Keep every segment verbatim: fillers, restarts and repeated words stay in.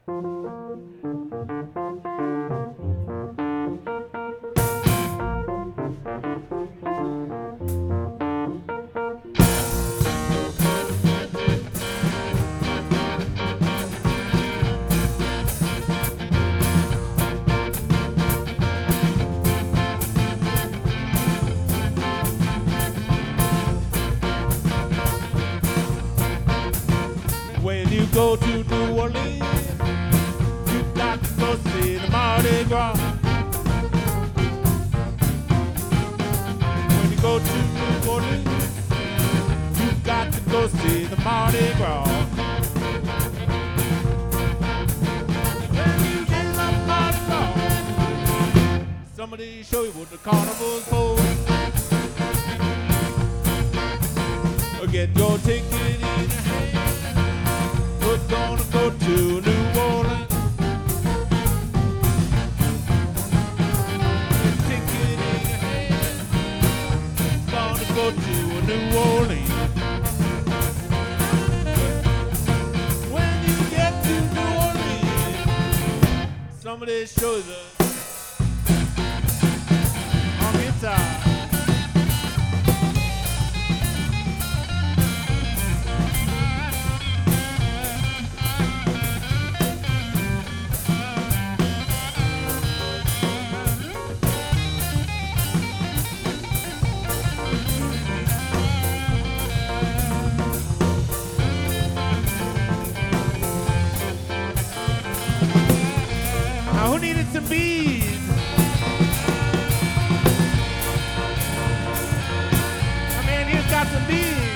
When you go to New Orleans, you got to go see the Mardi Gras. When you go to New Orleans, you got to go see the Mardi Gras. When you get the Mardi Gras, somebody show you what the carnival's for. Or get your ticket in your hand. We're gonna go to New Orleans. Ticket in your hand. Gonna go to New Orleans. When you get to New Orleans, somebody shows us on guitar. Who needed some bees? I mean, he's got some bees.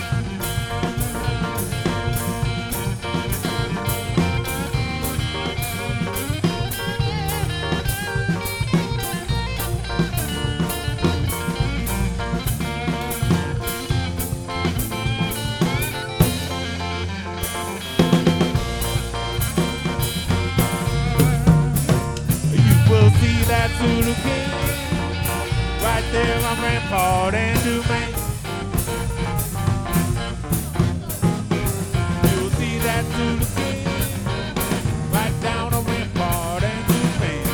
See that Zulu King right there on Rampart and Dumaine. You'll see that Zulu King right down on Rampart and Dumaine.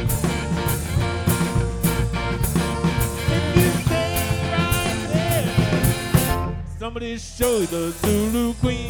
If you stay right there, somebody show you the Zulu Queen.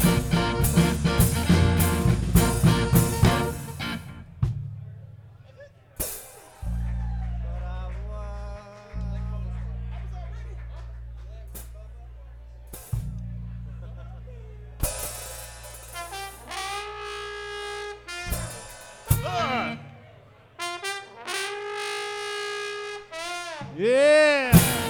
Yeah.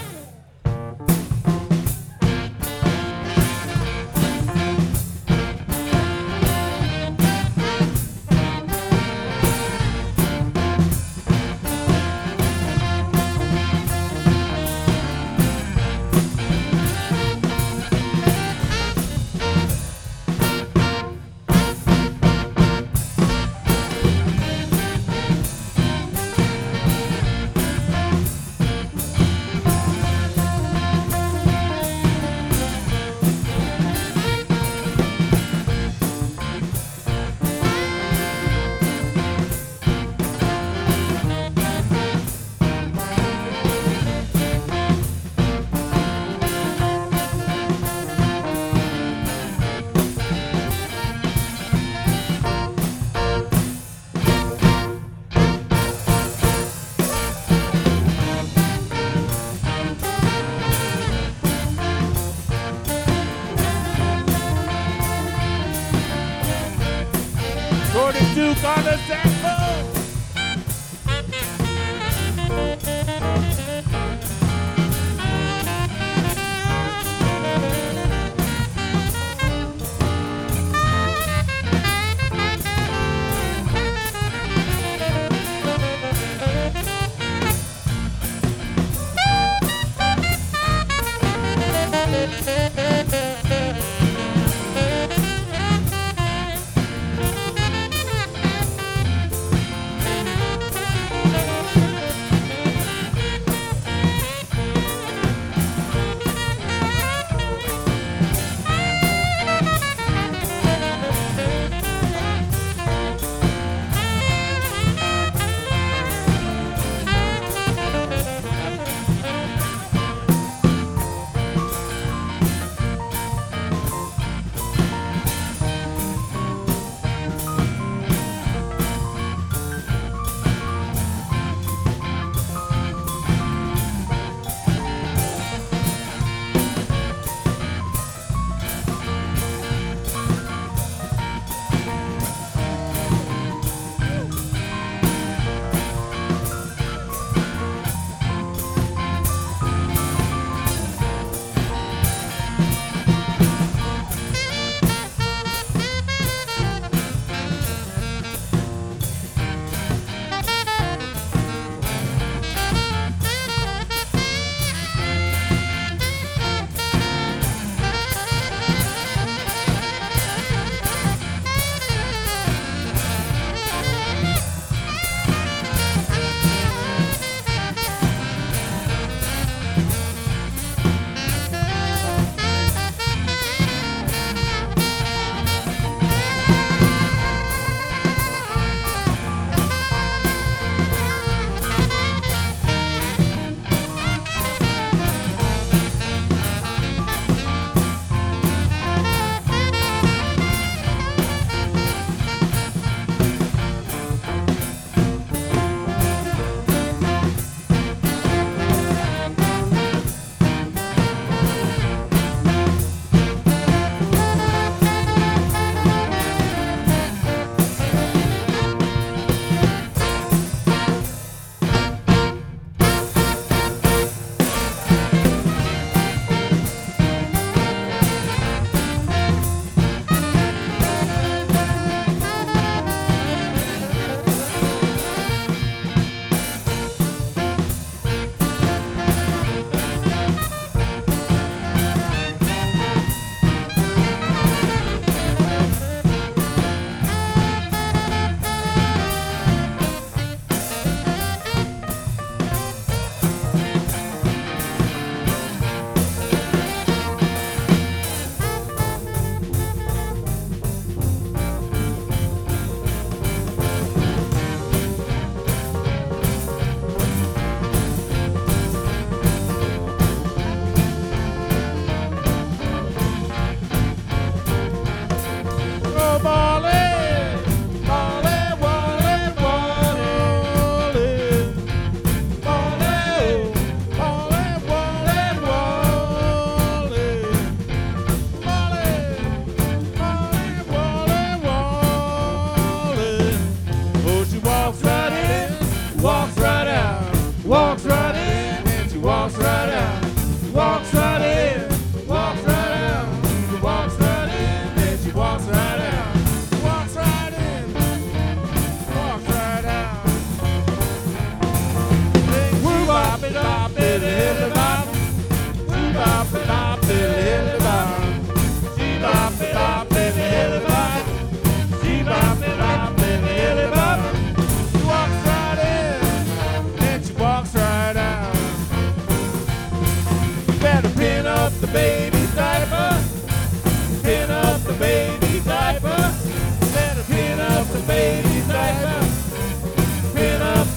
Duke on the saxophone.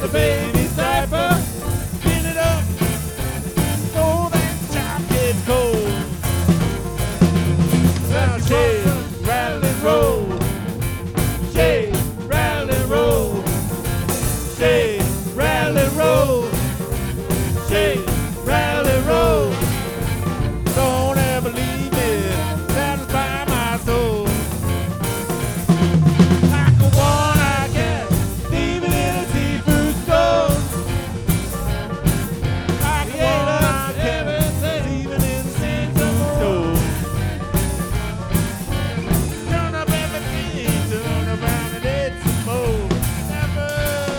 a baby's diaper. Fill it up, oh, that chocolate cold. Now shake, rattle and roll. Shake, rattle and roll. Shake, rattle and roll. Shake, rattle and roll. Don't ever leave me, satisfy my soul. Like a one-eyed cat, leaving in a seafood store. Like a one-eyed cat, leaving in a seafood store. Turn up everything, turn around and eat some more. Never.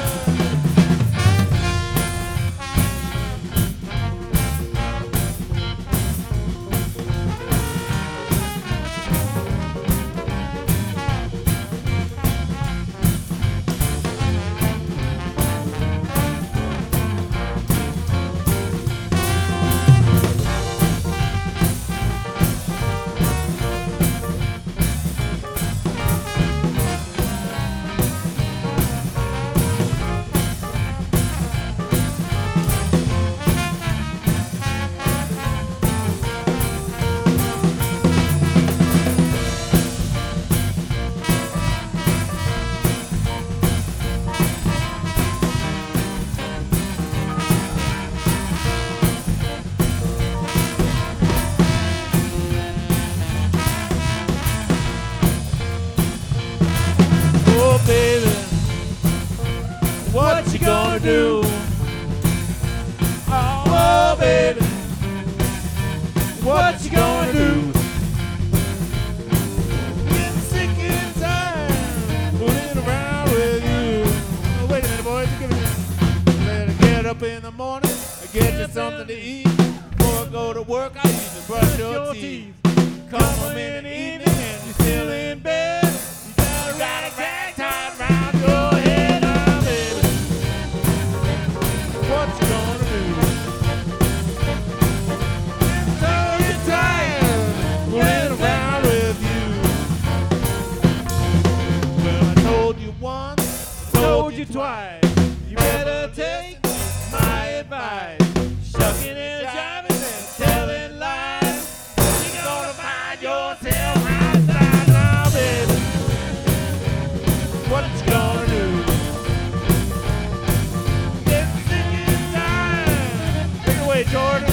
Oh, baby, what you gonna do? Oh, baby, what you gonna do? Getting sick and tired, fooling around with you. Oh, wait a minute, boys, give me this. Better get up in the morning and get you something to eat. Before I go to work, I usually brush your teeth. Come home in the evening and you're still in bed. You got a rag tied round your head, now, baby. What you gonna do? So you're tired, fooling around with you. Well, I told you once, I told you twice. You better take my advice. Shucking and jiving and telling lies. You're gonna find yourself outside now, baby. What you gonna do? Get sick and tired. Take it away, Jordan.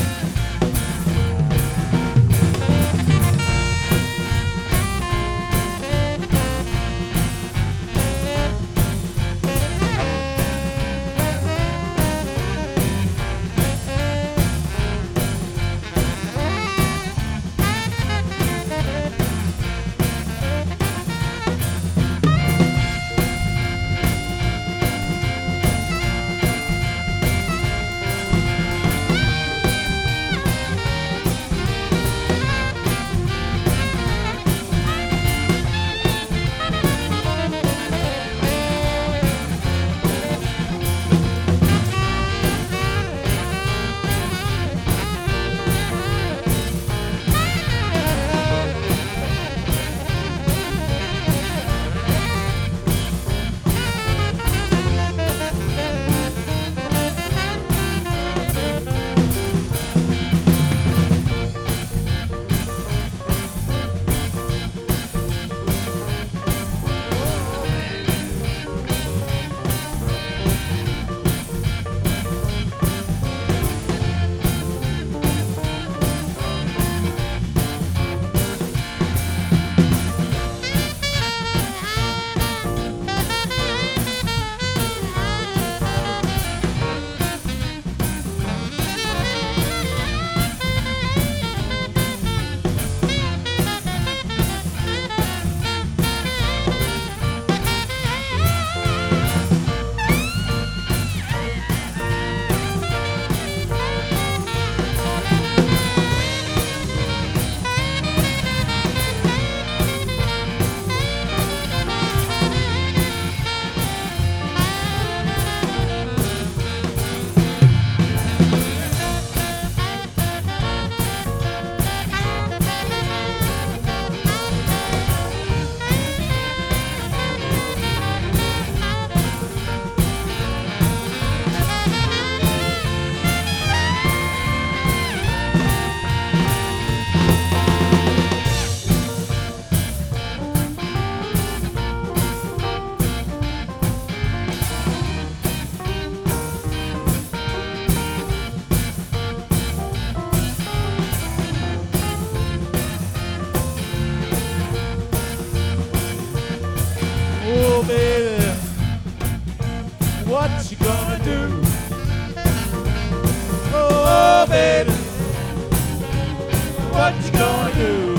what you gonna do?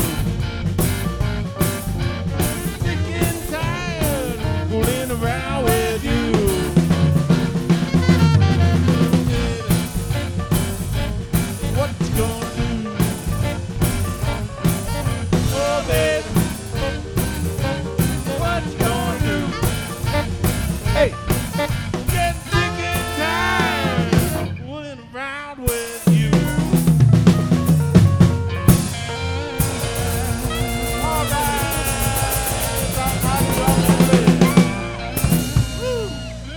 Sick and tired, fooling around with you. What you gonna do? Oh, baby, what you gonna do? Hey, getting sick and tired, fooling around with you. All right, rock, rock, rock, baby. Woo.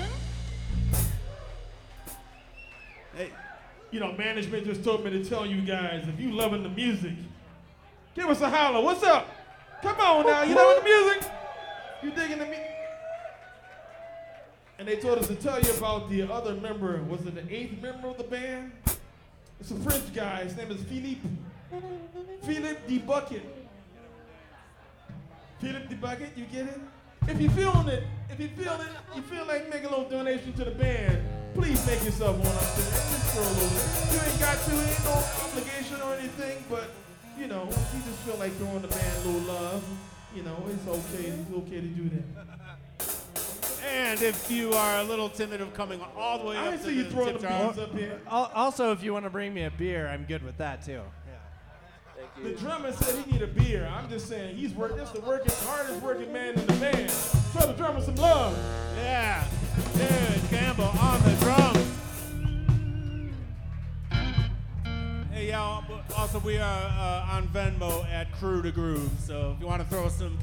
Hey. You know, management just told me to tell you guys, if you loving the music, give us a holler. What's up? Come on now, you loving the music? You digging the music? And they told us to tell you about the other member. Was it the eighth member of the band? It's a French guy. His name is Philippe. Philippe de Bucket. Philippe de Bucket, you get it? If you feeling it, if you feel it, you feel like making a little donation to the band, please make yourself one up today. Just throw a little bit. You ain't got to, ain't no obligation or anything, but you know, if you just feel like throwing the band a little love, you know, it's okay. It's okay to do that. And if you are a little timid of coming all the way I up didn't to see you the throwing tip the jar, beans up here. Al- Also, if you want to bring me a beer, I'm good with that too. The drummer said he need a beer. I'm just saying he's work. That's the working, hardest working man in the band. Show the drummer some love. yeah, Jared Campbell on the drums. Hey y'all, also we are uh, on Venmo at Crew to Groove, so if you want to throw some